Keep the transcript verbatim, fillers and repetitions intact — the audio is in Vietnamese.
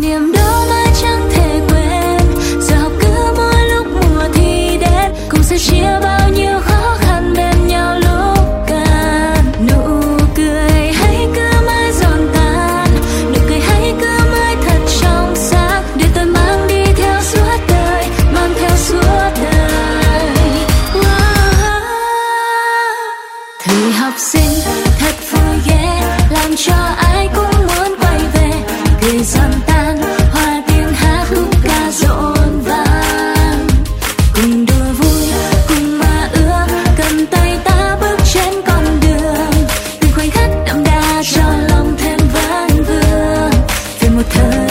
niềm đó mãi chẳng thể quên. Giờ học cứ mỗi lúc mùa thi đến, cùng sẽ chia bao nhiêu khó khăn bên nhau lúc cần. Nụ cười hãy cứ mãi giòn tan, nụ cười hãy cứ mãi thật trong sáng, để tôi mang đi theo suốt đời, mang theo suốt đời. Wow. Thời học sinh thật vui ghê, làm cho ai cũng muốn quay về. Cười giòn tan, hoa tiếng hát khúc ca rộn vang, cùng đùa vui, cùng mơ ước, cầm tay ta bước trên con đường. Từng khoảnh khắc đậm đà cho lòng thêm vấn vương về một thời